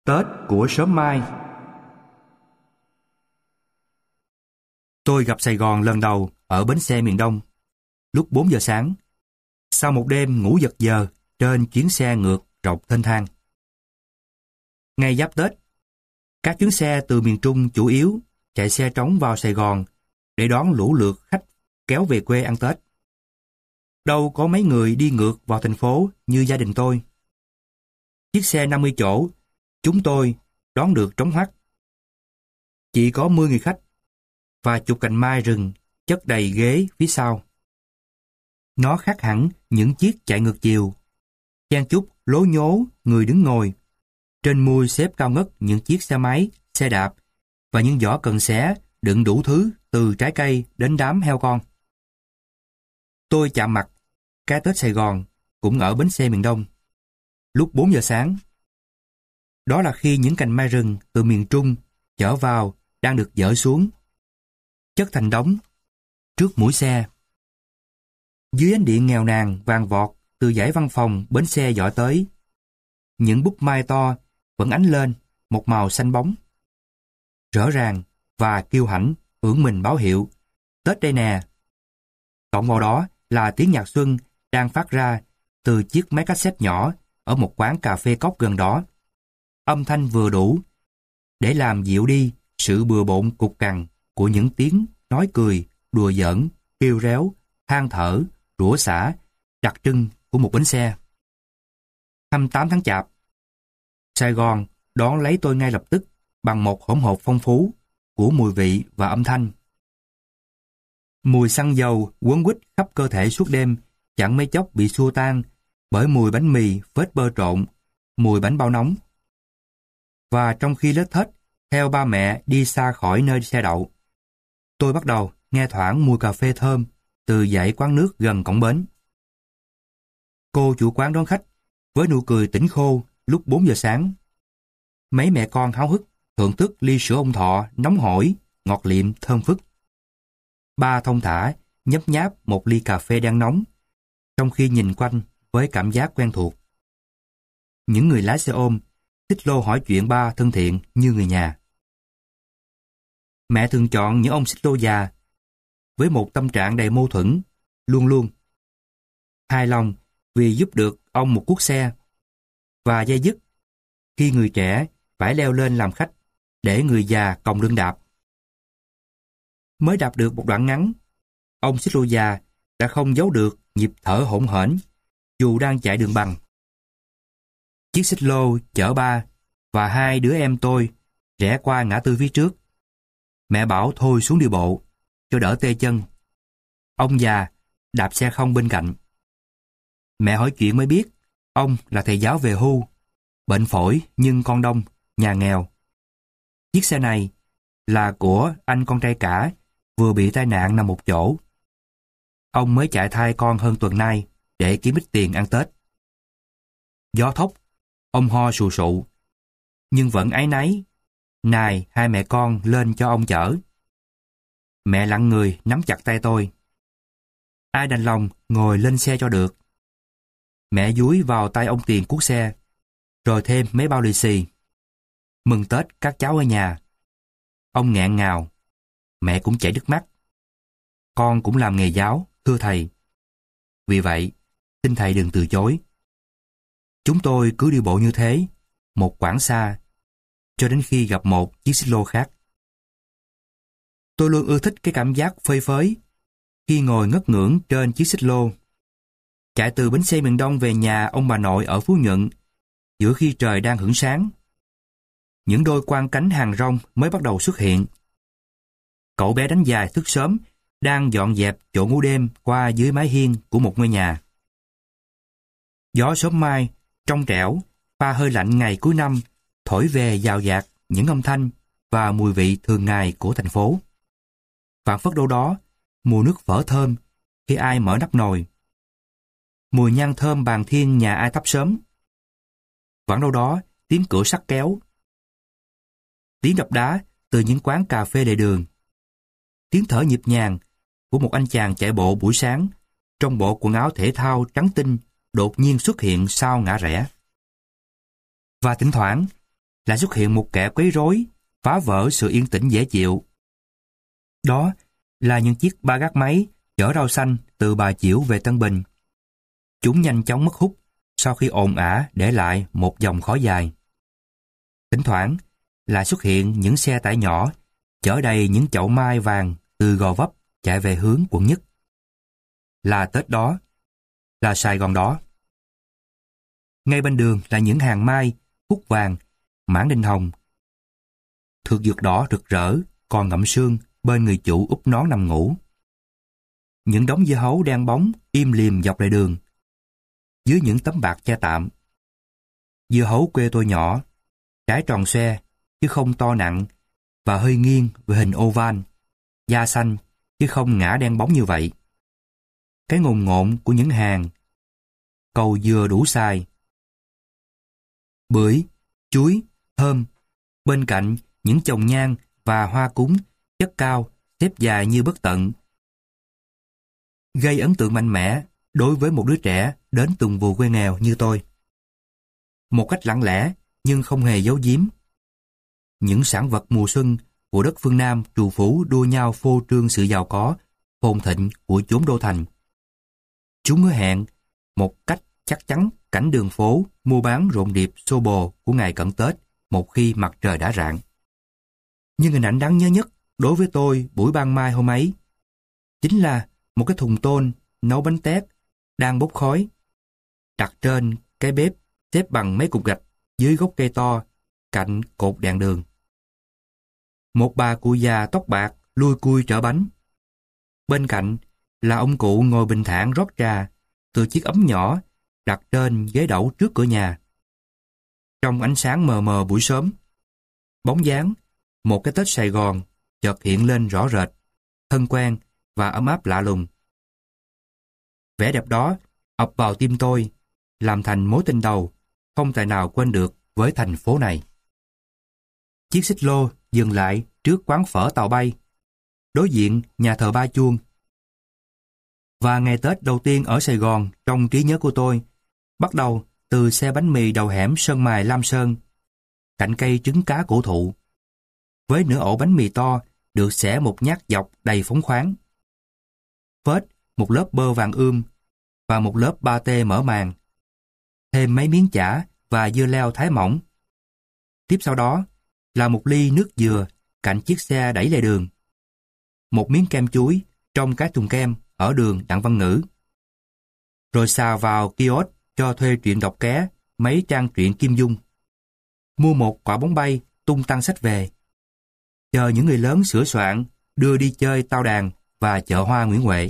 Tết của sớm mai. Tôi gặp Sài Gòn lần đầu ở bến xe miền Đông, lúc 4 giờ sáng, sau một đêm ngủ giật giờ trên chuyến xe ngược rộng thênh thang. Ngày giáp Tết, các chuyến xe từ miền Trung chủ yếu chạy xe trống vào Sài Gòn để đón lũ lượt khách kéo về quê ăn Tết. Đâu có mấy người đi ngược vào thành phố như gia đình tôi. Chiếc xe 50 chỗ, chúng tôi đón được trống hoắt. Chỉ có 10 người khách và chục cành mai rừng chất đầy ghế phía sau. Nó khác hẳn những chiếc chạy ngược chiều, chen chúc lố nhố người đứng ngồi. Trên mui xếp cao ngất những chiếc xe máy, xe đạp và những giỏ cần xé đựng đủ thứ từ trái cây đến đám heo con. Tôi chạm mặt cái Tết Sài Gòn cũng ở bến xe miền Đông, lúc 4 giờ sáng. Đó là khi những cành mai rừng từ miền Trung chở vào đang được dỡ xuống, chất thành đống trước mũi xe. Dưới ánh điện nghèo nàn vàng vọt từ dãy văn phòng bến xe dõi tới, những búp mai to vẫn ánh lên một màu xanh bóng, rõ ràng và kiêu hãnh ưỡn mình báo hiệu Tết đây nè. Cộng vào đó là tiếng nhạc xuân đang phát ra từ chiếc máy cassette nhỏ ở một quán cà phê cóc gần đó. Âm thanh vừa đủ để làm dịu đi sự bừa bộn cục cằn của những tiếng nói cười, đùa giỡn, kêu réo, than thở, rủa xả đặc trưng của một bến xe. 28 tháng Chạp, Sài Gòn đón lấy tôi ngay lập tức bằng một hỗn hợp phong phú của mùi vị và âm thanh. Mùi xăng dầu quấn quýt khắp cơ thể suốt đêm chẳng mấy chốc bị xua tan bởi mùi bánh mì phết bơ trộn, mùi bánh bao nóng. Và trong khi lết thết theo ba mẹ đi xa khỏi nơi xe đậu, tôi bắt đầu nghe thoảng mùi cà phê thơm từ dãy quán nước gần cổng bến. Cô chủ quán đón khách với nụ cười tỉnh khô lúc 4 giờ sáng. Mấy mẹ con háo hức thưởng thức ly sữa ông Thọ nóng hổi, ngọt liệm thơm phức. Ba thông thả nhấp nháp một ly cà phê đang nóng, trong khi nhìn quanh với cảm giác quen thuộc. Những người lái xe ôm xích lô hỏi chuyện ba thân thiện như người nhà. Mẹ thường chọn những ông xích lô già với một tâm trạng đầy mâu thuẫn, luôn luôn hài lòng vì giúp được ông một cuốc xe, và day dứt khi người trẻ phải leo lên làm khách để người già còng lưng đạp. Mới đạp được một đoạn ngắn, ông xích lô già đã không giấu được nhịp thở hổn hển dù đang chạy đường bằng. Chiếc xích lô chở ba và hai đứa em tôi rẽ qua ngã tư phía trước. Mẹ bảo thôi xuống đi bộ cho đỡ tê chân. Ông già đạp xe không bên cạnh. Mẹ hỏi chuyện mới biết ông là thầy giáo về hưu, bệnh phổi nhưng con đông, nhà nghèo. Chiếc xe này là của anh con trai cả vừa bị tai nạn nằm một chỗ. Ông mới chạy thai con hơn tuần nay để kiếm ít tiền ăn Tết. Gió thốc, ông ho sù sụ, nhưng vẫn áy náy nài hai mẹ con lên cho ông chở. Mẹ lặng người nắm chặt tay tôi. Ai đành lòng ngồi lên xe cho được. Mẹ dúi vào tay ông tiền cuốc xe, rồi thêm mấy bao lì xì. Mừng Tết các cháu ở nhà. Ông nghẹn ngào. Mẹ cũng chảy nước mắt. Con cũng làm nghề giáo, thưa thầy. Vì vậy, xin thầy đừng từ chối. Chúng tôi cứ đi bộ như thế, một quãng xa, cho đến khi gặp một chiếc xích lô khác. Tôi luôn ưa thích cái cảm giác phơi phới khi ngồi ngất ngưỡng trên chiếc xích lô, chạy từ bến xe miền Đông về nhà ông bà nội ở Phú Nhuận, giữa khi trời đang hửng sáng. Những đôi quang cánh hàng rong mới bắt đầu xuất hiện. Cậu bé đánh dài thức sớm đang dọn dẹp chỗ ngủ đêm qua dưới mái hiên của một ngôi nhà. Gió sớm mai trong trẻo pha hơi lạnh ngày cuối năm thổi về dào dạt những âm thanh và mùi vị thường ngày của thành phố. Phảng phất đâu đó mùi nước phở thơm khi ai mở nắp nồi, mùi nhang thơm bàn thiên nhà ai thắp sớm. Vẫn đâu đó tiếng cửa sắt kéo, tiếng đập đá từ những quán cà phê lề đường, tiếng thở nhịp nhàng của một anh chàng chạy bộ buổi sáng trong bộ quần áo thể thao trắng tinh đột nhiên xuất hiện sau ngã rẽ. Và thỉnh thoảng lại xuất hiện một kẻ quấy rối, phá vỡ sự yên tĩnh dễ chịu. Đó là những chiếc ba gác máy chở rau xanh từ Bà Chiểu về Tân Bình. Chúng nhanh chóng mất hút sau khi ồn ả để lại một dòng khói dài. Thỉnh thoảng lại xuất hiện những xe tải nhỏ chở đầy những chậu mai vàng từ Gò Vấp chạy về hướng quận Nhất. Là Tết đó, là Sài Gòn đó. Ngay bên đường là những hàng mai, cúc vàng, mãng đinh hồng. Thược dược đỏ rực rỡ, còn ngậm sương bên người chủ úp nón nằm ngủ. Những đống dưa hấu đen bóng im lìm dọc lề đường, dưới những tấm bạt che tạm. Dưa hấu quê tôi nhỏ, trái tròn xoe chứ không to nặng và hơi nghiêng về hình oval, da xanh chứ không ngã đen bóng như vậy. Cái ngồn ngộn của những hàng cầu dừa đủ xài, bưởi, chuối, thơm, bên cạnh những chồng nhang và hoa cúng chất cao xếp dài như bất tận, gây ấn tượng mạnh mẽ đối với một đứa trẻ đến từng vùng quê nghèo như tôi. Một cách lặng lẽ nhưng không hề giấu giếm, những sản vật mùa xuân của đất phương Nam trù phú đua nhau phô trương sự giàu có, phồn thịnh của chốn đô thành. Chúng hứa hẹn một cách chắc chắn cảnh đường phố mua bán rộn rịp xô bồ của ngày cận Tết một khi mặt trời đã rạng. Nhưng hình ảnh đáng nhớ nhất đối với tôi buổi ban mai hôm ấy chính là một cái thùng tôn nấu bánh tét đang bốc khói, đặt trên cái bếp xếp bằng mấy cục gạch dưới gốc cây to cạnh cột đèn đường. Một bà cụ già tóc bạc lui cui chở bánh. Bên cạnh là ông cụ ngồi bình thản rót trà từ chiếc ấm nhỏ đặt trên ghế đẩu trước cửa nhà. Trong ánh sáng mờ mờ buổi sớm, bóng dáng một cái Tết Sài Gòn chợt hiện lên rõ rệt, thân quen và ấm áp lạ lùng. Vẻ đẹp đó ập vào tim tôi, làm thành mối tình đầu không tài nào quên được với thành phố này. Chiếc xích lô dừng lại trước quán phở tàu bay, đối diện nhà thờ Ba Chuông. Và ngày Tết đầu tiên ở Sài Gòn trong trí nhớ của tôi bắt đầu từ xe bánh mì đầu hẻm Sơn Mài Lam Sơn, cạnh cây trứng cá cổ thụ, với nửa ổ bánh mì to được xẻ một nhát dọc đầy phóng khoáng. Phết một lớp bơ vàng ươm và một lớp ba tê mở màng, thêm mấy miếng chả và dưa leo thái mỏng. Tiếp sau đó là một ly nước dừa cạnh chiếc xe đẩy lề đường, một miếng kem chuối trong cái thùng kem ở đường Đặng Văn Ngữ. Rồi xào vào kiosk cho thuê truyện đọc ké mấy trang truyện Kim Dung. Mua một quả bóng bay tung tăng sách về. Chờ những người lớn sửa soạn đưa đi chơi tao đàn và chợ hoa Nguyễn Huệ.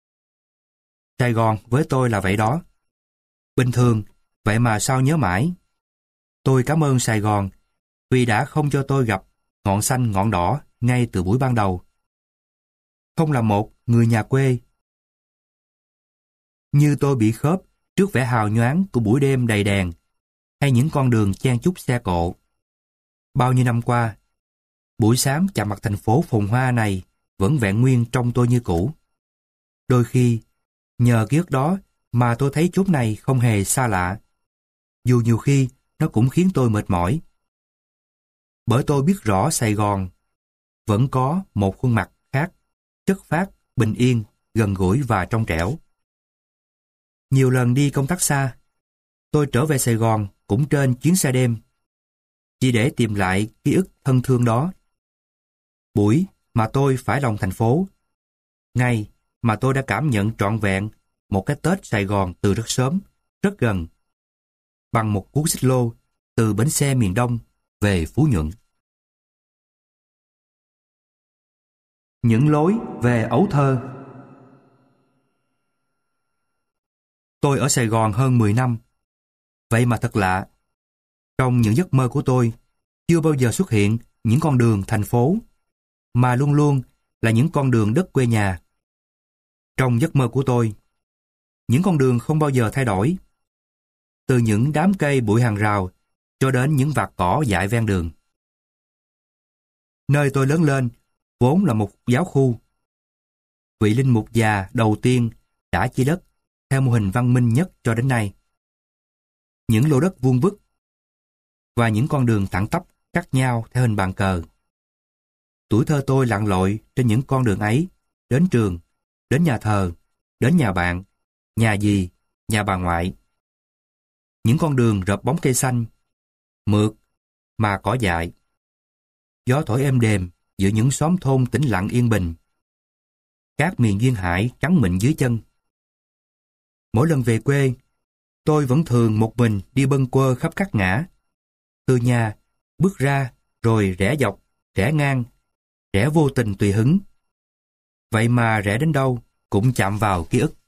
Sài Gòn với tôi là vậy đó. Bình thường, vậy mà sao nhớ mãi. Tôi cảm ơn Sài Gòn vì đã không cho tôi gặp ngọn xanh ngọn đỏ ngay từ buổi ban đầu. Không là một người nhà quê, như tôi bị khớp trước vẻ hào nhoáng của buổi đêm đầy đèn hay những con đường chen chúc xe cộ. Bao nhiêu năm qua, buổi sáng chạm mặt thành phố phồn hoa này vẫn vẹn nguyên trong tôi như cũ. Đôi khi, nhờ ký ức đó mà tôi thấy chốn này không hề xa lạ, dù nhiều khi nó cũng khiến tôi mệt mỏi. Bởi tôi biết rõ Sài Gòn vẫn có một khuôn mặt khác, chất phác, bình yên, gần gũi và trong trẻo. Nhiều lần đi công tác xa, tôi trở về Sài Gòn cũng trên chuyến xe đêm, chỉ để tìm lại ký ức thân thương đó. Buổi mà tôi phải lòng thành phố, ngày mà tôi đã cảm nhận trọn vẹn một cái Tết Sài Gòn từ rất sớm, rất gần, bằng một cú xích lô từ bến xe miền Đông về Phú Nhuận. Những lối về ấu thơ. Tôi ở Sài Gòn hơn 10 năm. Vậy mà thật lạ. Trong những giấc mơ của tôi, chưa bao giờ xuất hiện những con đường thành phố, mà luôn luôn là những con đường đất quê nhà. Trong giấc mơ của tôi, những con đường không bao giờ thay đổi. Từ những đám cây bụi hàng rào cho đến những vạt cỏ dại ven đường. Nơi tôi lớn lên vốn là một giáo khu. Vị linh mục già đầu tiên đã chia đất theo mô hình văn minh nhất cho đến nay. Những lô đất vuông vức, và những con đường thẳng tắp cắt nhau theo hình bàn cờ. Tuổi thơ tôi lặn lội trên những con đường ấy, đến trường, đến nhà thờ, đến nhà bạn, nhà dì, nhà bà ngoại. Những con đường rợp bóng cây xanh, mượt mà cỏ dại. Gió thổi êm đềm giữa những xóm thôn tĩnh lặng yên bình. Cát miền duyên hải trắng mịn dưới chân. Mỗi lần về quê, tôi vẫn thường một mình đi bâng quơ khắp các ngã. Từ nhà, bước ra, rồi rẽ dọc, rẽ ngang, rẽ vô tình tùy hứng. Vậy mà rẽ đến đâu cũng chạm vào ký ức.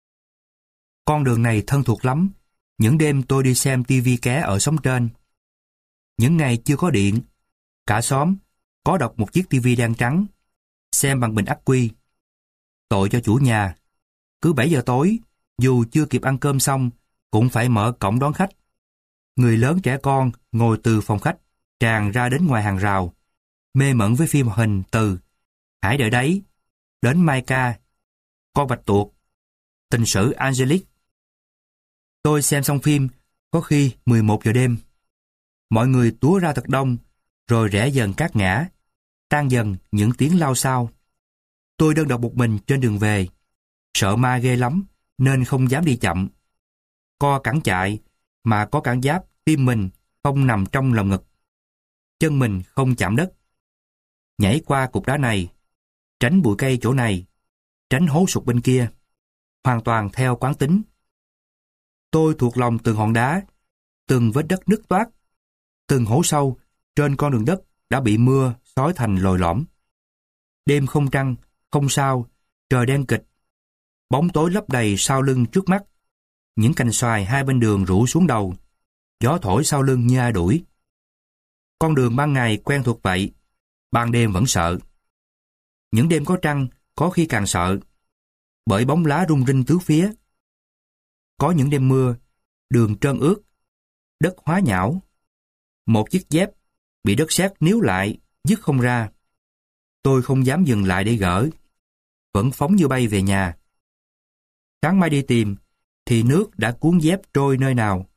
Con đường này thân thuộc lắm. Những đêm tôi đi xem tivi ké ở xóm trên. Những ngày chưa có điện, cả xóm có độc một chiếc tivi đen trắng, xem bằng bình ắc quy. Tội cho chủ nhà. Cứ 7 giờ tối, dù chưa kịp ăn cơm xong, cũng phải mở cổng đón khách. Người lớn trẻ con ngồi từ phòng khách, tràn ra đến ngoài hàng rào, mê mẩn với phim hoạt hình từ Hãy đợi đấy, đến Mai Ca, Con Bạch Tuộc, Tình sử Angelique. Tôi xem xong phim, có khi 11 giờ đêm. Mọi người túa ra thật đông, rồi rẽ dần các ngã, tan dần những tiếng lao xao. Tôi đơn độc một mình trên đường về, sợ ma ghê lắm, nên không dám đi chậm. Co cẳng chạy, mà có cảm giác tim mình không nằm trong lồng ngực. Chân mình không chạm đất. Nhảy qua cục đá này, tránh bụi cây chỗ này, tránh hố sụt bên kia, hoàn toàn theo quán tính. Tôi thuộc lòng từng hòn đá, từng vết đất nứt toác, từng hố sâu trên con đường đất đã bị mưa xói thành lồi lõm. Đêm không trăng, không sao, trời đen kịch, bóng tối lấp đầy sau lưng trước mắt. Những cành xoài hai bên đường rủ xuống đầu, gió thổi sau lưng như ai đuổi. Con đường ban ngày quen thuộc vậy, ban đêm vẫn sợ. Những đêm có trăng, có khi càng sợ, bởi bóng lá rung rinh tứ phía. Có những đêm mưa, đường trơn ướt, đất hóa nhão. Một chiếc dép bị đất sét níu lại, dứt không ra. Tôi không dám dừng lại để gỡ, vẫn phóng như bay về nhà. Sáng mai đi tìm, thì nước đã cuốn dép trôi nơi nào.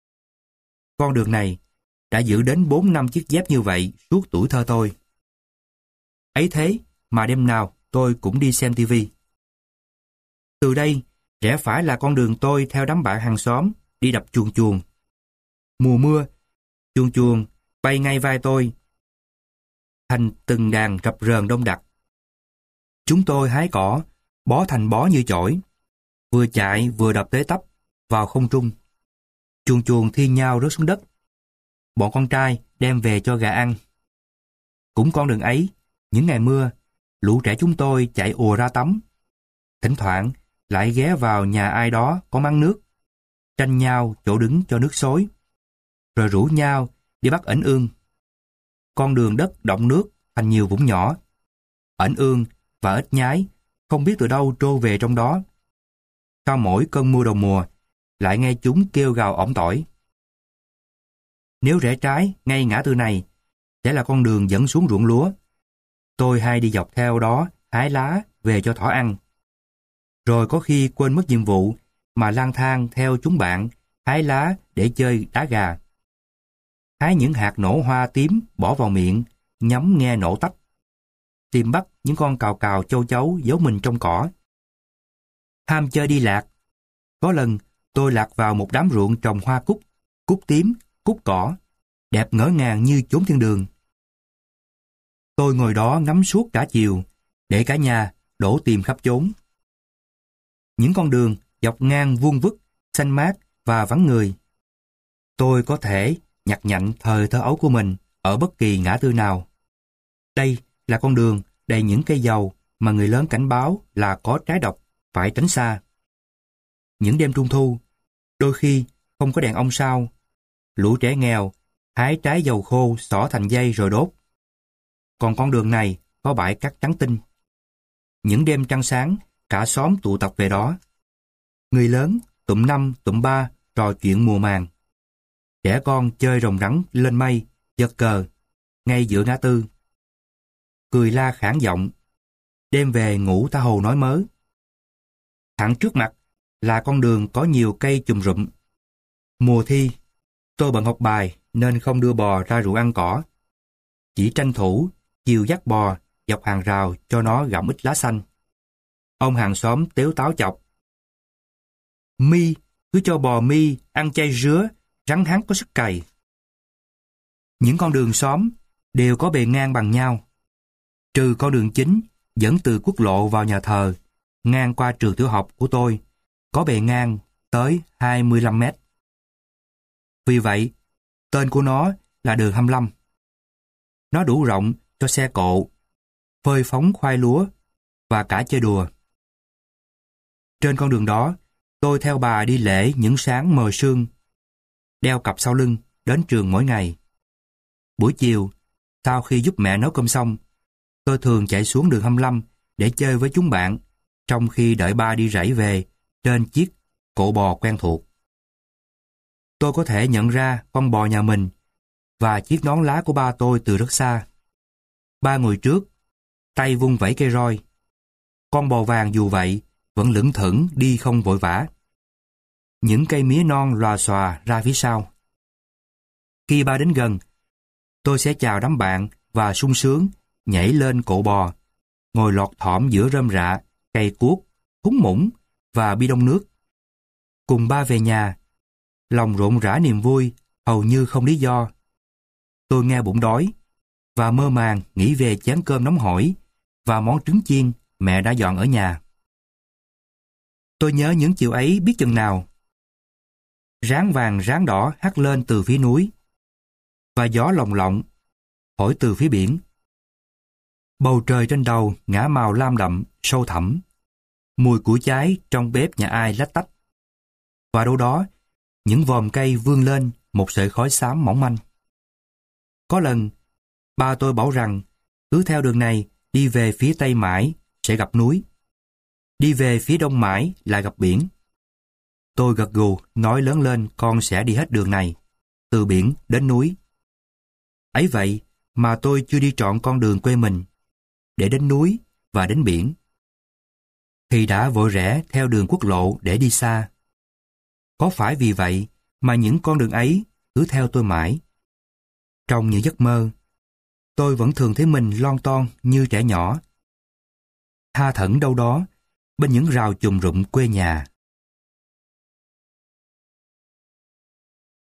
Con đường này đã giữ đến 4 năm chiếc dép như vậy suốt tuổi thơ tôi. Ấy thế mà đêm nào tôi cũng đi xem tivi. Từ đây, rẽ phải là con đường tôi theo đám bạn hàng xóm đi đập chuồn chuồn. Mùa mưa, chuồn chuồn bay ngay vai tôi, thành từng đàn rập rờn đông đặc. Chúng tôi hái cỏ, bó thành bó như chổi, vừa chạy vừa đập tới tấp vào không trung. Chuồn chuồn thi nhau rớt xuống đất. Bọn con trai đem về cho gà ăn. Cũng con đường ấy, những ngày mưa, lũ trẻ chúng tôi chạy ùa ra tắm. Thỉnh thoảng lại ghé vào nhà ai đó có máng nước, tranh nhau chỗ đứng cho nước xối, rồi rủ nhau đi bắt ẩn ương. Con đường đất đọng nước thành nhiều vũng nhỏ. Ẩn ương và ếch nhái không biết từ đâu trôi về trong đó. Sau mỗi cơn mưa đầu mùa, lại nghe chúng kêu gào ỏm tỏi. Nếu rẽ trái ngay ngã tư này, sẽ là con đường dẫn xuống ruộng lúa. Tôi hay đi dọc theo đó hái lá về cho thỏ ăn. Rồi có khi quên mất nhiệm vụ mà lang thang theo chúng bạn hái lá để chơi đá gà. Hái những hạt nổ hoa tím bỏ vào miệng, nhắm nghe nổ tách. Tìm bắt những con cào cào châu chấu giấu mình trong cỏ. Ham chơi đi lạc. Có lần tôi lạc vào một đám ruộng trồng hoa cúc, cúc tím, cúc cỏ, đẹp ngỡ ngàng như chốn thiên đường. Tôi ngồi đó ngắm suốt cả chiều, để cả nhà đổ tìm khắp chốn. Những con đường dọc ngang vuông vức, xanh mát và vắng người. Tôi có thể nhặt nhạnh thời thơ ấu của mình ở bất kỳ ngã tư nào. Đây là con đường đầy những cây dầu mà người lớn cảnh báo là có trái độc, phải tránh xa. Những đêm trung thu, đôi khi không có đèn ông sao, lũ trẻ nghèo hái trái dầu khô xỏ thành dây rồi đốt. Còn con đường này có bãi cát trắng tinh. Những đêm trăng sáng, cả xóm tụ tập về đó. Người lớn tụm năm tụm ba trò chuyện mùa màng. Trẻ con chơi rồng rắn lên mây, giật cờ ngay giữa ngã tư. Cười la khản giọng, đêm về ngủ tha hồ nói mớ. Thẳng trước mặt là con đường có nhiều cây chùm rụm. Mùa thi, Tôi bận học bài nên không đưa bò ra ruộng ăn cỏ. Chỉ tranh thủ chiều dắt bò dọc hàng rào cho nó gặm ít lá xanh. Ông hàng xóm tếu táo chọc: "Mi, cứ cho bò mi ăn chay rứa, rắn hắn có sức cày." Những con đường xóm đều có bề ngang bằng nhau, trừ con đường chính dẫn từ quốc lộ vào nhà thờ, ngang qua trường tiểu học của tôi, có bề ngang tới 25 mét. Vì vậy, tên của nó là đường 25. Nó đủ rộng cho xe cộ, phơi phóng khoai lúa và cả chơi đùa. Trên con đường đó, tôi theo bà đi lễ những sáng mờ sương, đeo cặp sau lưng đến trường mỗi ngày. Buổi chiều, sau khi giúp mẹ nấu cơm xong, tôi thường chạy xuống đường 25 để chơi với chúng bạn, trong khi đợi ba đi rẫy về trên chiếc cộ bò quen thuộc. Tôi có thể nhận ra con bò nhà mình và chiếc nón lá của ba tôi từ rất xa. Ba ngồi trước, tay vung vẩy cây roi. Con bò vàng dù vậy vẫn lững thững đi không vội vã. Những cây mía non lòa xòa ra phía sau. Khi ba đến gần, tôi sẽ chào đám bạn và sung sướng nhảy lên cộ bò, ngồi lọt thỏm giữa rơm rạ, cây cuốc, thúng muỗng và bi đông nước. Cùng ba về nhà, lòng rộn rã niềm vui hầu như không lý do. Tôi nghe bụng đói và mơ màng nghĩ về chén cơm nóng hổi và món trứng chiên mẹ đã dọn ở nhà. Tôi nhớ những chiều ấy biết chừng nào. Ráng vàng ráng đỏ hắt lên từ phía núi, và gió lồng lộng thổi từ phía biển. Bầu trời trên đầu ngả màu lam đậm, sâu thẳm. Mùi củi cháy trong bếp nhà ai lách tách. Và đâu đó, những vòm cây vươn lên một sợi khói xám mỏng manh. Có lần, ba tôi bảo rằng cứ theo đường này đi về phía tây mãi sẽ gặp núi. Đi về phía đông mãi là gặp biển. Tôi gật gù nói lớn lên con sẽ đi hết đường này, từ biển đến núi. Ấy vậy mà tôi chưa đi trọn con đường quê mình, để đến núi và đến biển, thì đã vội rẽ theo đường quốc lộ để đi xa. Có phải vì vậy mà những con đường ấy cứ theo tôi mãi? Trong những giấc mơ, tôi vẫn thường thấy mình lon ton như trẻ nhỏ, tha thẩn đâu đó bên những rào chùm rụng quê nhà.